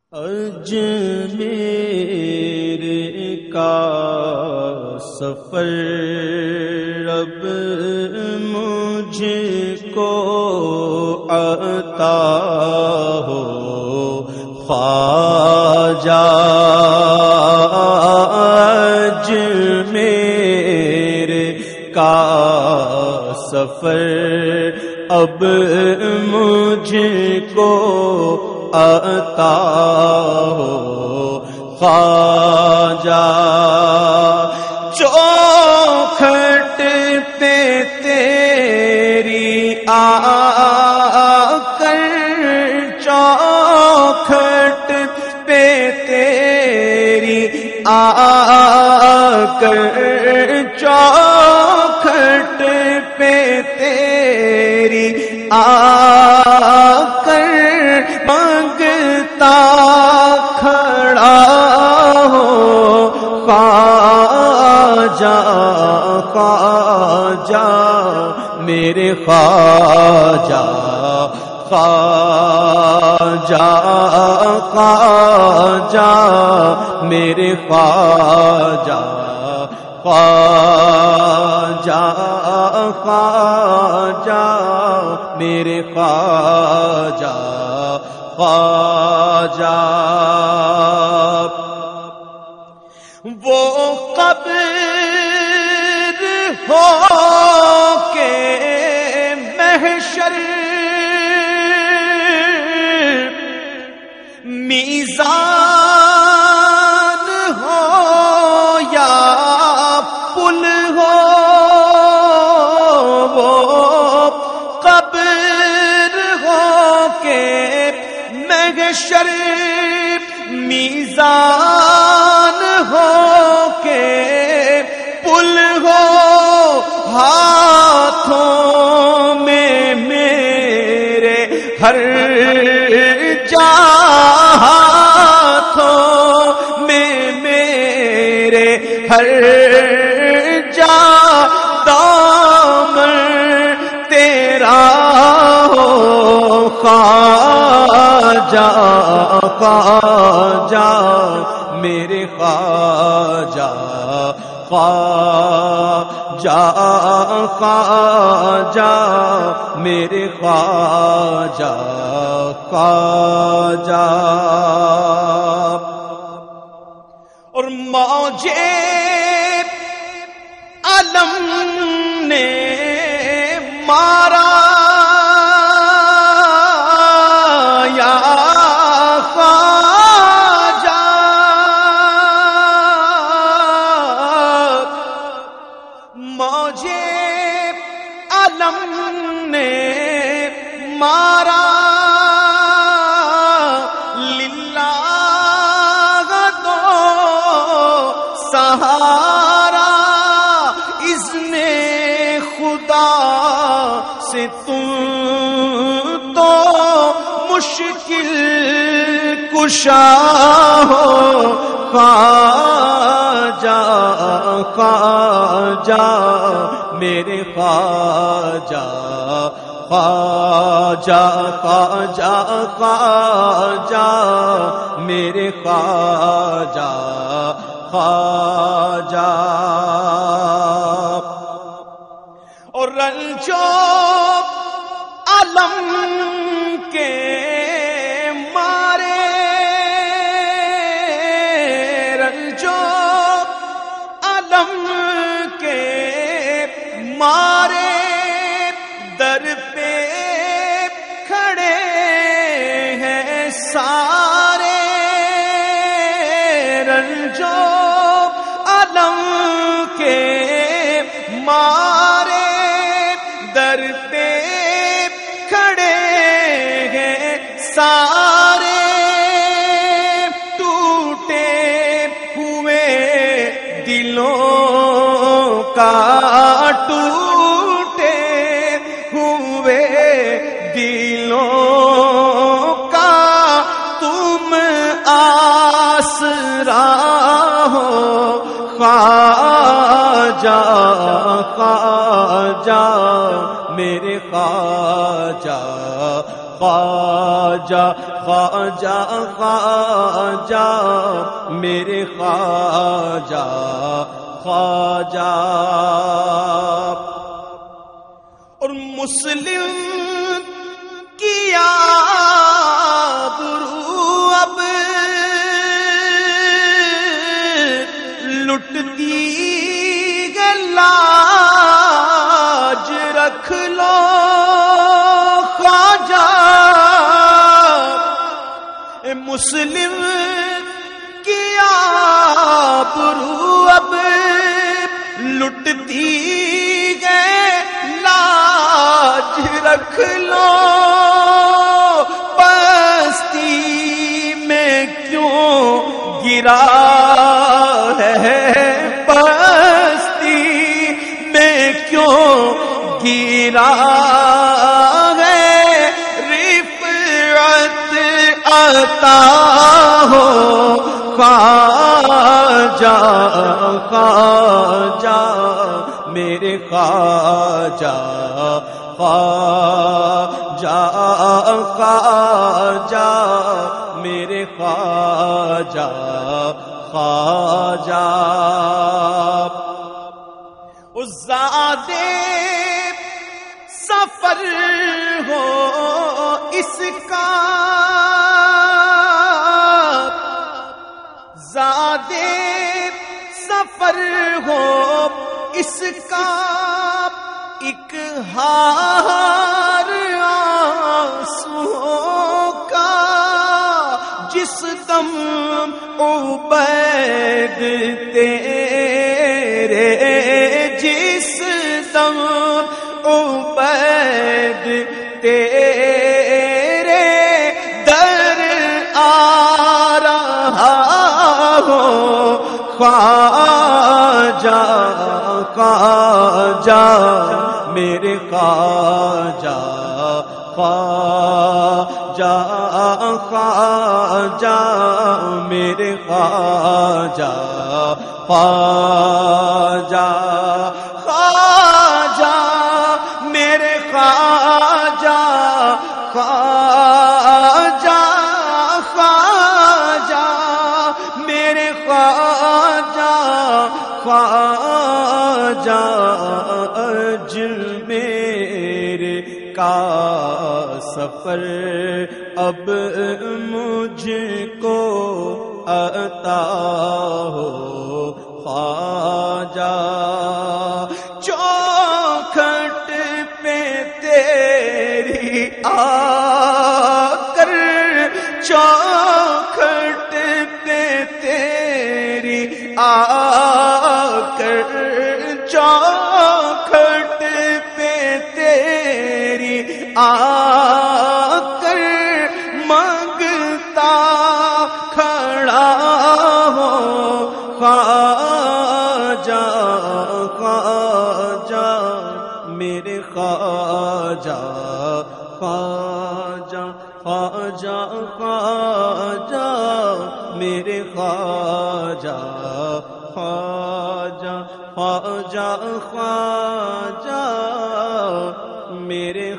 اجمیر کا سفر اب مجھ کو عطا ہو خواجہ، اجمیر کا سفر اب مجھ کو عطا ہو خواجہ، چوکھٹ پہ تیری آ کر، چوکھٹ پہ تیری آ کر، چوکھٹ پہ تیری آ کر مانگتا کھڑا ہو خواجہ، خواجہ میرے خواجہ، خواجہ، خواجہ میرے خواجہ، خواجہ، خواجہ میرے خواجہ، خواجہ وہ قبر ہو کے محشر، میزان ہو یا پل ہو، وہ قبر ہو کے محشر، میزان ہو کے پل ہو، ہاتھوں میں میرے ہر جا، ہاتھوں میں میرے ہر جا دامن تیرا ہو خواجہ، خواجہ میرے خواجہ، خواجہ، خواجہ میرے خواجہ، خواجہ اور موج عالم نے مارا یا خواجہ، موج عالم نے مارا، للہ دو سہارا، اذن خدا سے تم تو مشکل کشا ہو خواجہ، خواجہ میرے خواجہ، خواجہ، خواجہ، خواجہ میرے خواجہ، خواجہ اور رنجو عالم کے مارے، رنجو عالم کے مارے در پہ کھڑے ہیں سارے، رنجو عالم کے مارے در پہ کھڑے ہیں سارے، ٹوٹے ہوئے دلوں کا، ٹوٹے ہوئے دلوں کا تم آسرا ہو خواجہ، خواجہ میرے خواجہ، خواجہ خواجہ خواجہ میرے خواجہ خواجہ. اور مسلم کی آبرو اب لٹتی لاج رکھ لو خواجہ. مسلم کی آبرو اب لٹتی گئے لاج رکھ لو. پستی میں کیوں گرا ہے پستی میں کیوں گرا ہے. رفعت عطا ہو خواجہ خواجہ میرے خواجہ خواجہ خواجہ میرے خواجہ خواجہ. زادے سفر ہو اس کا زادے سفر ہو اس کا ایک ہار آنسوؤں کا. جس دم عبید تیرے جس دم عبید تیرے در آ رہا ہو خواجہ خواجہ میرے خواجہ خواجہ خواجہ میرے خواجہ خواجہ خواجہ میرے خواجہ خواجہ خواجہ میرے خواجہ خواجہ. اجل میرے کا سفر اب مجھ کو عطا ہو خواجہ. چوکھٹ پہ تیری آ کر چوکھٹ پہ تیری آ کر چوکھٹ پہ تیری آ کر مانگتا کھڑا ہو خواجہ خواجہ میرے خواجہ خواجہ خواجہ خواجہ میرے خواجہ خواجہ خواجہ خواجہ میرے